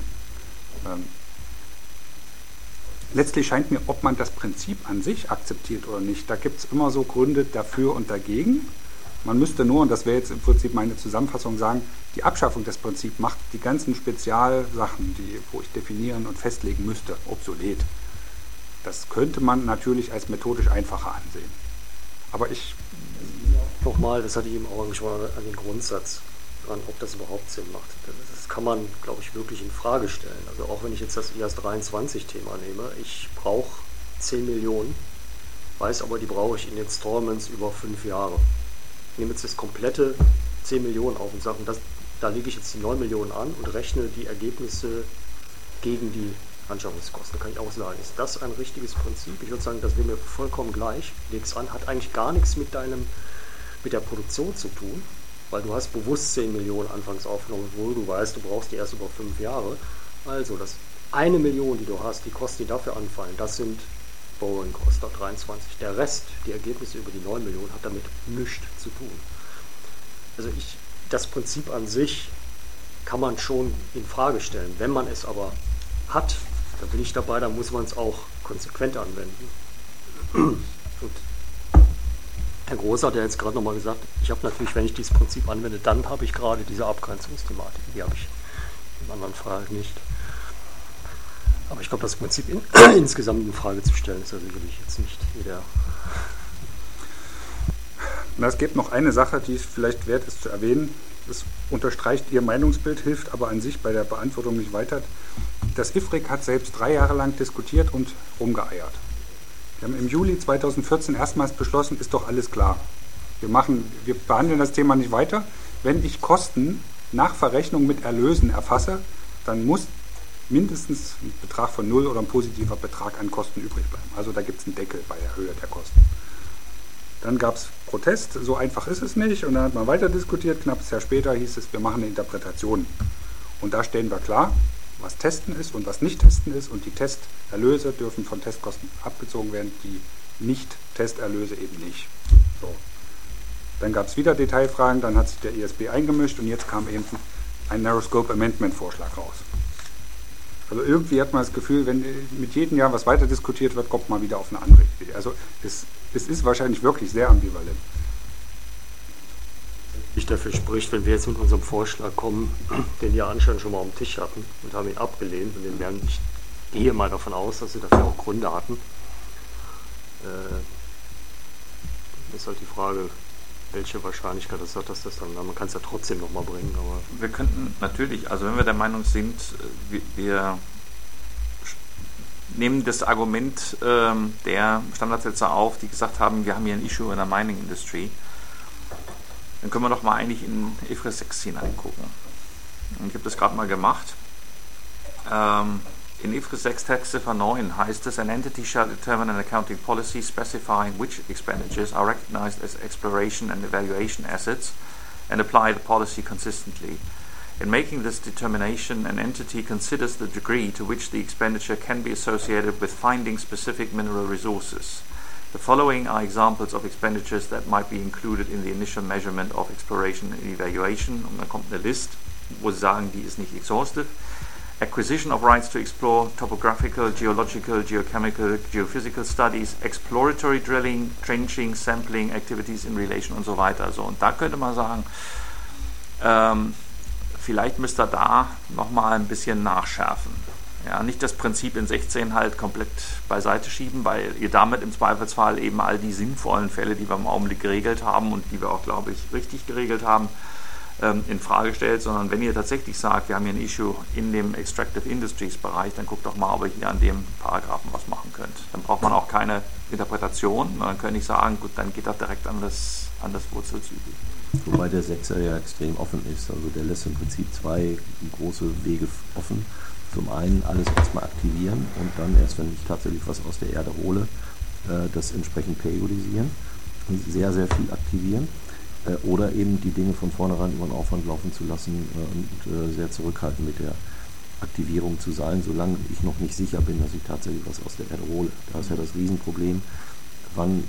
Letztlich scheint mir, ob man das Prinzip an sich akzeptiert oder nicht, da gibt es immer so Gründe dafür und dagegen. Man müsste nur, und das wäre jetzt im Prinzip meine Zusammenfassung, sagen, die Abschaffung des Prinzips macht die ganzen Spezialsachen, wo ich definieren und festlegen müsste, obsolet. Das könnte man natürlich als methodisch einfacher ansehen. Aber Nochmal, das hatte ich eben auch schon mal an den Grundsatz dran, ob das überhaupt Sinn macht. Das kann man, glaube ich, wirklich in Frage stellen. Also auch wenn ich jetzt das IAS 23-Thema nehme, ich brauche 10 Millionen, weiß aber, die brauche ich in Installments über 5 Jahre. Ich nehme jetzt das komplette 10 Millionen auf und sage, da lege ich jetzt die 9 Millionen an und rechne die Ergebnisse gegen die Anschaffungskosten. Da kann ich auch sagen, ist das ein richtiges Prinzip? Ich würde sagen, das wäre mir vollkommen gleich. Leg es an, hat eigentlich gar nichts mit der Produktion zu tun, weil du hast bewusst 10 Millionen anfangs aufgenommen, obwohl du weißt, du brauchst die erst über 5 Jahre. Also, das 1 Million, die du hast, die Kosten, die dafür anfallen, das sind Borrowing Cost 23. Der Rest, die Ergebnisse über die 9 Millionen, hat damit nichts zu tun. Also das Prinzip an sich kann man schon in Frage stellen. Wenn man es aber hat, da bin ich dabei, dann muss man es auch konsequent anwenden. Und Herr Groß hat ja jetzt gerade nochmal gesagt, ich habe natürlich, wenn ich dieses Prinzip anwende, dann habe ich gerade diese Abgrenzungsthematik. Die habe ich im anderen Fall nicht. Aber ich glaube, das Prinzip insgesamt in Frage zu stellen, ist ja sicherlich jetzt nicht jeder. Es gibt noch eine Sache, die es vielleicht wert ist zu erwähnen. Das unterstreicht Ihr Meinungsbild, hilft aber an sich bei der Beantwortung nicht weiter. Das IFRIC hat selbst 3 Jahre lang diskutiert und rumgeeiert. Wir haben im Juli 2014 erstmals beschlossen, ist doch alles klar. Wir behandeln das Thema nicht weiter. Wenn ich Kosten nach Verrechnung mit Erlösen erfasse, dann muss mindestens ein Betrag von 0 oder ein positiver Betrag an Kosten übrig bleiben. Also da gibt es einen Deckel bei der Höhe der Kosten. Dann gab es Protest, so einfach ist es nicht. Und dann hat man weiter diskutiert. Knappes Jahr später hieß es, wir machen eine Interpretation. Und da stellen wir klar, was Testen ist und was nicht Testen ist. Und die Testerlöse dürfen von Testkosten abgezogen werden, die Nicht-Testerlöse eben nicht. So. Dann gab es wieder Detailfragen, dann hat sich der ISB eingemischt und jetzt kam eben ein Narrow Scope Amendment Vorschlag raus. Also irgendwie hat man das Gefühl, wenn mit jedem Jahr was weiter diskutiert wird, kommt man wieder auf eine andere Idee. Also es ist wahrscheinlich wirklich sehr ambivalent. Nicht dafür spricht, wenn wir jetzt mit unserem Vorschlag kommen, den wir anscheinend schon mal auf dem Tisch hatten und haben ihn abgelehnt und ich gehe mal davon aus, dass sie dafür auch Gründe hatten. Ist halt die Frage, welche Wahrscheinlichkeit das hat, dass das dann, man kann es ja trotzdem nochmal bringen. Aber wir könnten natürlich, also wenn wir der Meinung sind, wir nehmen das Argument der Standardsetzer auf, die gesagt haben, wir haben hier ein Issue in der Mining Industry, dann können wir doch mal eigentlich in IFRS 6 hineingucken. Und ich habe das gerade mal gemacht. In IFRS 6 Textziffer 9 heißt es, an entity shall determine an accounting policy specifying which expenditures are recognized as exploration and evaluation assets and apply the policy consistently. In making this determination, an entity considers the degree to which the expenditure can be associated with finding specific mineral resources. The following are examples of expenditures that might be included in the initial measurement of exploration and evaluation. Und dann kommt eine List, wo sie sagen, die ist nicht exhaustive. Acquisition of rights to explore topographical, geological, geochemical, geophysical studies, exploratory drilling, trenching, sampling, activities in relation und so weiter. So, und da könnte man sagen, vielleicht müsst ihr da nochmal ein bisschen nachschärfen. Ja, nicht das Prinzip in 16 halt komplett beiseite schieben, weil ihr damit im Zweifelsfall eben all die sinnvollen Fälle, die wir im Augenblick geregelt haben und die wir auch, glaube ich, richtig geregelt haben, in Frage stellt, sondern wenn ihr tatsächlich sagt, wir haben hier ein Issue in dem Extractive Industries Bereich, dann guckt doch mal, ob ihr hier an dem Paragraphen was machen könnt. Dann braucht braucht man auch keine Interpretation. Man kann nicht sagen, gut, dann geht das direkt an das Wurzelzügel. Wobei der Sechser ja extrem offen ist. Also der lässt im Prinzip zwei große Wege offen. Zum einen alles erstmal aktivieren und dann erst, wenn ich tatsächlich was aus der Erde hole, das entsprechend periodisieren und sehr, sehr viel aktivieren. Oder eben die Dinge von vornherein über den Aufwand laufen zu lassen und sehr zurückhaltend mit der Aktivierung zu sein, solange ich noch nicht sicher bin, dass ich tatsächlich was aus der Erde hole. Da ist ja das Riesenproblem. Wann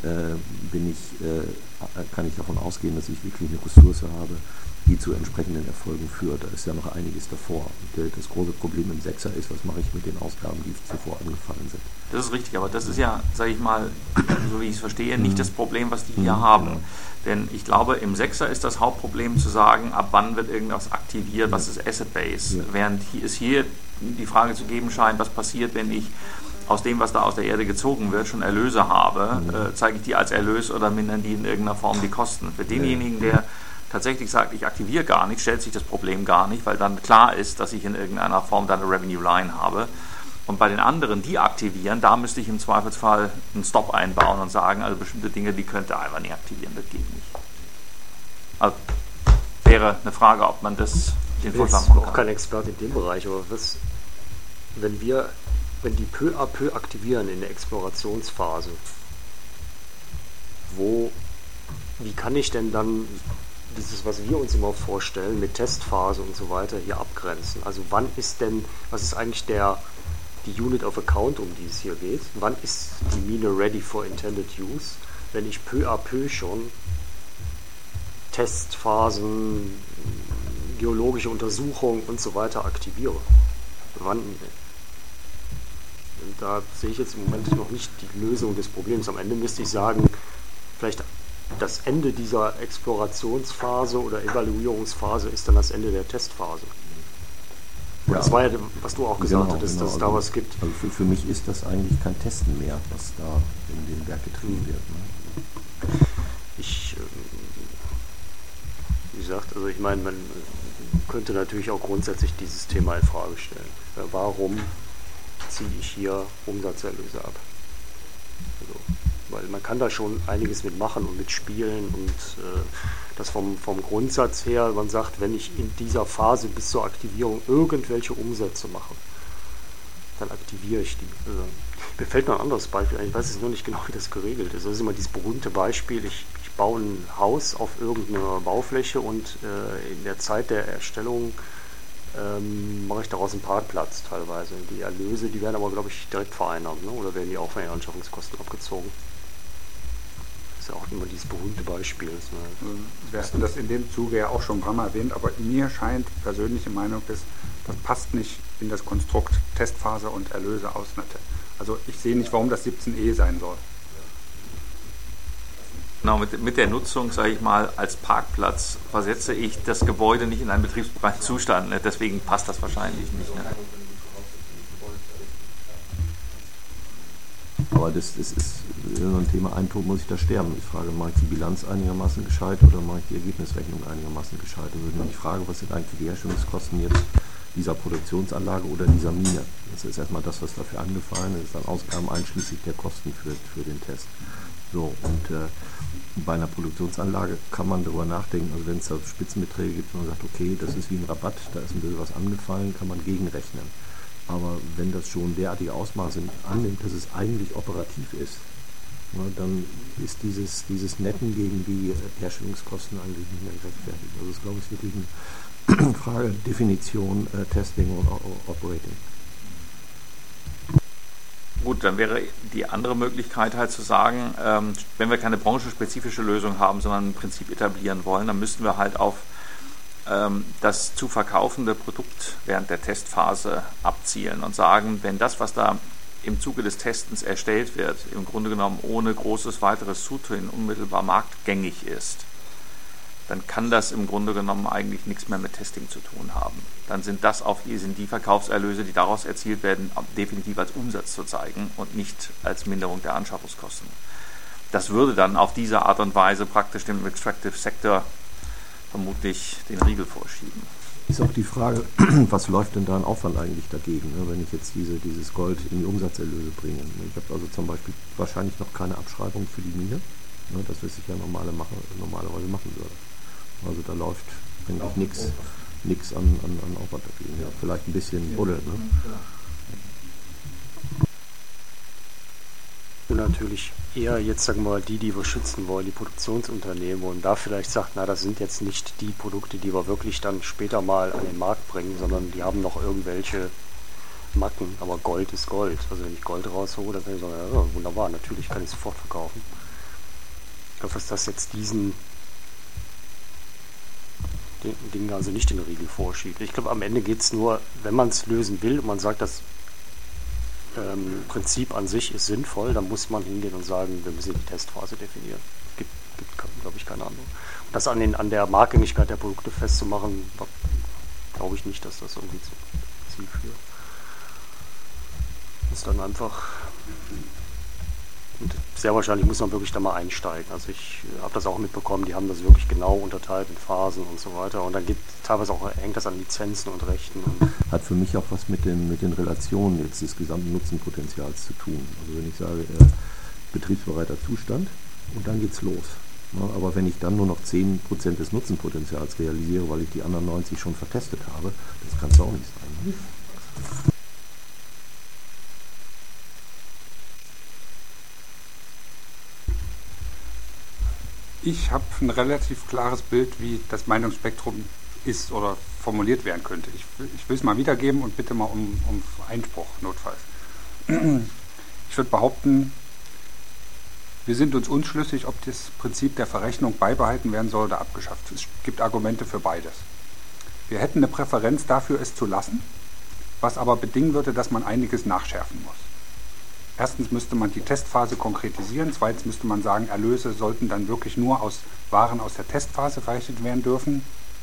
kann ich davon ausgehen, dass ich wirklich eine Ressource habe, die zu entsprechenden Erfolgen führt. Da ist ja noch einiges davor. Und das große Problem im Sechser ist, was mache ich mit den Ausgaben, die zuvor angefallen sind. Das ist richtig, aber das ist ja, sage ich mal, so wie ich es verstehe, nicht das Problem, was die hier haben. Genau. Denn ich glaube, im Sechser ist das Hauptproblem zu sagen, ab wann wird irgendwas aktiviert, was ist Asset-Base. Ja. Während es hier die Frage zu geben scheint, was passiert, wenn ich aus dem, was da aus der Erde gezogen wird, schon Erlöse habe, zeige ich die als Erlös oder mindern die in irgendeiner Form die Kosten. Für denjenigen, der tatsächlich sagt, ich aktiviere gar nicht, stellt sich das Problem gar nicht, weil dann klar ist, dass ich in irgendeiner Form dann eine Revenue Line habe. Und bei den anderen, die aktivieren, da müsste ich im Zweifelsfall einen Stop einbauen und sagen, also bestimmte Dinge, die könnt ihr einfach nicht aktivieren, das geht nicht. Also wäre eine Frage, ob man das den Vorschlag machen kann. Ich bin auch kein Experte in dem Bereich, aber wenn die peu à peu aktivieren in der Explorationsphase, wie kann ich denn dann dieses, was wir uns immer vorstellen, mit Testphase und so weiter hier abgrenzen? Also was ist eigentlich die Unit of Account, um die es hier geht? Wann ist die Mine ready for intended use? Wenn ich peu à peu schon Testphasen, geologische Untersuchungen und so weiter aktiviere. Da sehe ich jetzt im Moment noch nicht die Lösung des Problems. Am Ende müsste ich sagen, vielleicht das Ende dieser Explorationsphase oder Evaluierungsphase ist dann das Ende der Testphase. Ja, das war ja, was du auch gesagt hattest, dass es da was gibt. Also für mich ist das eigentlich kein Testen mehr, was da in dem Werk getrieben wird. Ne? Wie gesagt, also ich meine, man könnte natürlich auch grundsätzlich dieses Thema in Frage stellen. Warum ziehe ich hier Umsatzerlöse ab? Also, weil man kann da schon einiges mitmachen und mitspielen und das vom Grundsatz her, man sagt, wenn ich in dieser Phase bis zur Aktivierung irgendwelche Umsätze mache, dann aktiviere ich die. Mir fällt noch ein anderes Beispiel ein, ich weiß jetzt noch nicht genau, wie das geregelt ist. Das ist immer dieses berühmte Beispiel, ich baue ein Haus auf irgendeiner Baufläche und in der Zeit der Erstellung mache ich daraus einen Parkplatz teilweise. Die Erlöse, die werden aber, glaube ich, direkt vereinnahmt, ne? Oder werden die auch von den Anschaffungskosten abgezogen? Das ist ja auch immer dieses berühmte Beispiel. Wir hatten das in dem Zuge ja auch schon ein paar Mal erwähnt, aber mir scheint persönliche Meinung ist, das passt nicht in das Konstrukt Testphase und Erlöse aus Nette. Also ich sehe nicht, warum das 17e sein soll. Genau, mit der Nutzung, sage ich mal, als Parkplatz versetze ich das Gebäude nicht in einen betriebsbereiten Zustand. Ne? Deswegen passt das wahrscheinlich nicht. Ne? Aber das ist so ein Thema, ein Tod muss ich da sterben. Ich frage, mache ich die Bilanz einigermaßen gescheit oder mache ich die Ergebnisrechnung einigermaßen gescheit? Und wenn ich frage, was sind eigentlich die Herstellungskosten jetzt dieser Produktionsanlage oder dieser Mine? Das ist erstmal das, was dafür angefallen ist, dann Ausgaben einschließlich der Kosten für den Test. So, und bei einer Produktionsanlage kann man darüber nachdenken, also wenn es da Spitzenbeträge gibt und man sagt, okay, das ist wie ein Rabatt, da ist ein bisschen was angefallen, kann man gegenrechnen. Aber wenn das schon derartige Ausmaße annimmt, dass es eigentlich operativ ist, dann ist dieses Netten gegen die Herstellungskosten eigentlich nicht mehr gerechtfertigt. Also das, glaube ich, ist wirklich eine Frage Definition, Testing und Operating. Gut, dann wäre die andere Möglichkeit halt zu sagen, wenn wir keine branchenspezifische Lösung haben, sondern ein Prinzip etablieren wollen, dann müssten wir halt auf das zu verkaufende Produkt während der Testphase abzielen und sagen, wenn das, was da im Zuge des Testens erstellt wird, im Grunde genommen ohne großes weiteres Zutun unmittelbar marktgängig ist, dann kann das im Grunde genommen eigentlich nichts mehr mit Testing zu tun haben. Dann sind die Verkaufserlöse, die daraus erzielt werden, definitiv als Umsatz zu zeigen und nicht als Minderung der Anschaffungskosten. Das würde dann auf diese Art und Weise praktisch dem Extractive Sector vermutlich den Riegel vorschieben. Ist auch die Frage, was läuft denn da an Aufwand eigentlich dagegen, ne, wenn ich jetzt dieses Gold in die Umsatzerlöse bringe. Ich habe also zum Beispiel wahrscheinlich noch keine Abschreibung für die Mine, ne, das, was ich ja normalerweise machen würde. Also da läuft eigentlich nichts an Aufwand dagegen. Ja, vielleicht ein bisschen Buddel. Ne? Und natürlich eher jetzt, sagen wir mal, die wir schützen wollen, die Produktionsunternehmen, und da vielleicht sagt, na, das sind jetzt nicht die Produkte, die wir wirklich dann später mal an den Markt bringen, sondern die haben noch irgendwelche Macken, aber Gold ist Gold. Also wenn ich Gold raushole, dann kann ich sagen, ja, wunderbar, natürlich kann ich es sofort verkaufen. Ich glaube, dass das jetzt diesen Dingen also nicht den Riegel vorschiebt. Ich glaube, am Ende geht es nur, wenn man es lösen will und man sagt, das Prinzip an sich ist sinnvoll, dann muss man hingehen und sagen, wir müssen die Testphase definieren. Gibt glaube ich, keine andere. Und das an der Marktgängigkeit der Produkte festzumachen, glaube ich nicht, dass das irgendwie zum Ziel führt. Das ist dann einfach, und sehr wahrscheinlich muss man wirklich da mal einsteigen. Also ich habe das auch mitbekommen, die haben das wirklich genau unterteilt in Phasen und so weiter. Und dann teilweise auch, hängt das an Lizenzen und Rechten. Hat für mich auch was mit den Relationen jetzt des gesamten Nutzenpotenzials zu tun. Also wenn ich sage, betriebsbereiter Zustand und dann geht's los. Ne? Aber wenn ich dann nur noch 10% des Nutzenpotenzials realisiere, weil ich die anderen 90 schon vertestet habe, das kann es auch nicht sein. Ne? Ich habe ein relativ klares Bild, wie das Meinungsspektrum ist oder formuliert werden könnte. Ich will es mal wiedergeben und bitte mal um Einspruch notfalls. Ich würde behaupten, wir sind uns unschlüssig, ob das Prinzip der Verrechnung beibehalten werden soll oder abgeschafft. Es gibt Argumente für beides. Wir hätten eine Präferenz dafür, es zu lassen, was aber bedingen würde, dass man einiges nachschärfen muss. Erstens müsste man die Testphase konkretisieren, zweitens müsste man sagen, Erlöse sollten dann wirklich nur aus Waren aus der Testphase verrechnet werden dürfen.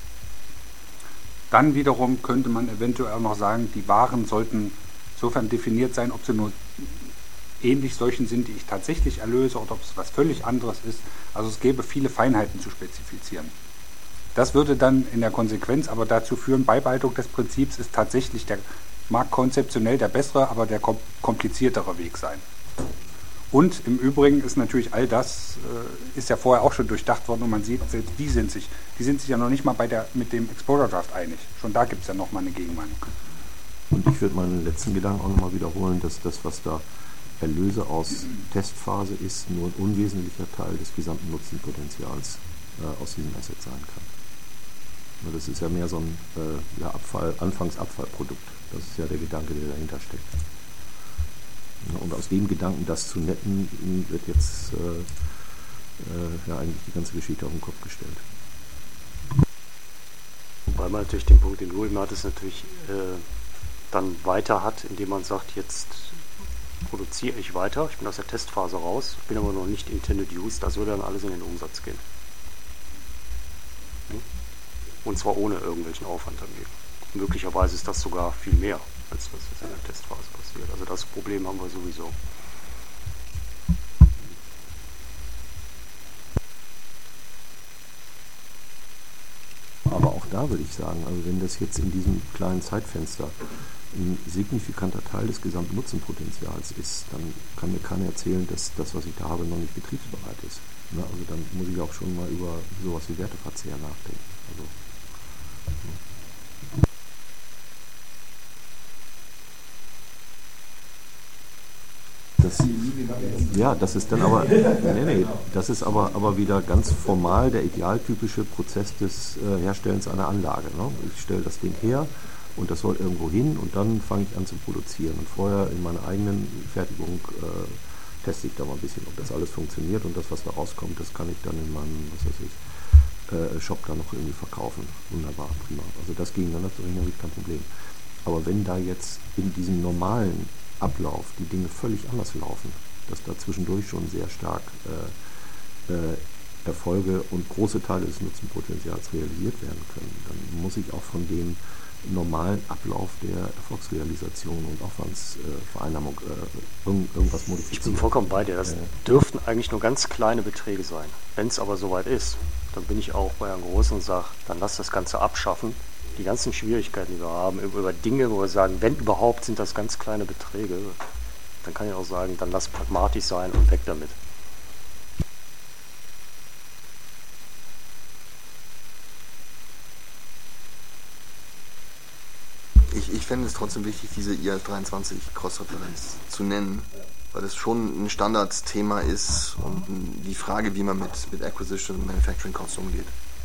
Dann wiederum könnte man eventuell noch sagen, die Waren sollten insofern definiert sein, ob sie nur ähnlich solchen sind, die ich tatsächlich erlöse, oder ob es was völlig anderes ist. Also es gäbe viele Feinheiten zu spezifizieren. Das würde dann in der Konsequenz aber dazu führen, Beibehaltung des Prinzips ist tatsächlich mag konzeptionell der bessere, aber der kompliziertere Weg sein. Und im Übrigen ist natürlich all das, ist ja vorher auch schon durchdacht worden und man sieht, selbst die sind sich ja noch nicht mal mit dem Exposure Draft einig. Schon da gibt es ja nochmal eine Gegenmeinung. Und ich würde meinen letzten Gedanken auch nochmal wiederholen, dass das, was da Erlöse aus Testphase ist, nur ein unwesentlicher Teil des gesamten Nutzenpotenzials aus diesem Asset sein kann. Das ist ja mehr so ein Anfangsabfallprodukt. Das ist ja der Gedanke, der dahinter steckt. Und aus dem Gedanken, das zu netten, wird jetzt eigentlich die ganze Geschichte auf den Kopf gestellt. Wobei man natürlich den Punkt, den Wilma hat, es natürlich dann weiter hat, indem man sagt, jetzt produziere ich weiter, ich bin aus der Testphase raus, bin aber noch nicht intended use, da soll dann alles in den Umsatz gehen. Und zwar ohne irgendwelchen Aufwand dagegen. Möglicherweise ist das sogar viel mehr, als was jetzt in der Testphase passiert. Also das Problem haben wir sowieso. Aber auch da würde ich sagen, also wenn das jetzt in diesem kleinen Zeitfenster ein signifikanter Teil des gesamten Nutzenpotenzials ist, dann kann mir keiner erzählen, dass das, was ich da habe, noch nicht betriebsbereit ist. Ne? Also dann muss ich auch schon mal über sowas wie Werteverzehr nachdenken. Also, das ist dann aber, das ist aber wieder ganz formal der idealtypische Prozess des Herstellens einer Anlage. Ne? Ich stelle das Ding her und das soll irgendwo hin und dann fange ich an zu produzieren. Und vorher in meiner eigenen Fertigung teste ich da mal ein bisschen, ob das alles funktioniert, und das, was da rauskommt, das kann ich dann in meinem, Shop da noch irgendwie verkaufen. Wunderbar, prima. Also das gegeneinander zu bringen, habe ich kein Problem. Aber wenn da jetzt in diesem normalen Ablauf die Dinge völlig anders laufen, dass da zwischendurch schon sehr stark Erfolge und große Teile des Nutzenpotenzials realisiert werden können, dann muss ich auch von dem normalen Ablauf der Erfolgsrealisation und Aufwandsvereinnahmung irgendwas modifizieren. Ich bin vollkommen bei dir. Das dürften eigentlich nur ganz kleine Beträge sein. Wenn es aber soweit ist, dann bin ich auch bei einem Großen und sage, dann lass das Ganze abschaffen. die ganzen Schwierigkeiten, die wir haben, über Dinge, wo wir sagen, wenn überhaupt, sind das ganz kleine Beträge, dann kann ich auch sagen, dann lass pragmatisch sein und weg damit. Ich fände es trotzdem wichtig, diese IAS 23 Cross-Referenz zu nennen, weil es schon ein Standardsthema ist und die Frage, wie man mit Acquisition und Manufacturing Costs umgeht.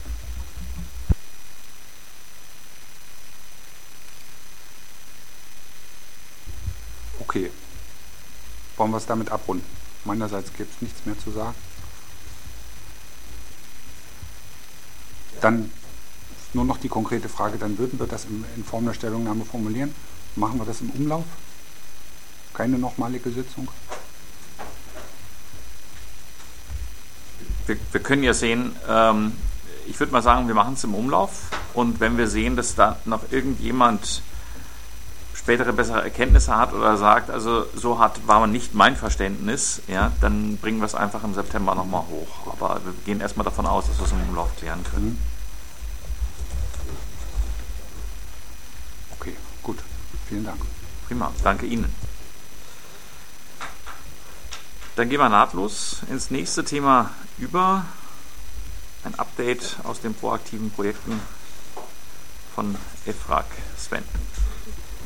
Okay. Wollen wir es damit abrunden? Meinerseits gibt es nichts mehr zu sagen. Dann nur noch die konkrete Frage, dann würden wir das in Form der Stellungnahme formulieren. Machen wir das im Umlauf? Keine nochmalige Sitzung? Wir können ja sehen, ich würde mal sagen, wir machen es im Umlauf und wenn wir sehen, dass da noch irgendjemand spätere bessere Erkenntnisse hat oder sagt, also so war nicht mein Verständnis, ja, dann bringen wir es einfach im September nochmal hoch. Aber wir gehen erstmal davon aus, dass wir es im Umlauf klären können. Okay, gut. Vielen Dank. Prima, danke Ihnen. Dann gehen wir nahtlos ins nächste Thema über. Ein Update aus den proaktiven Projekten von EFRAG. Sven.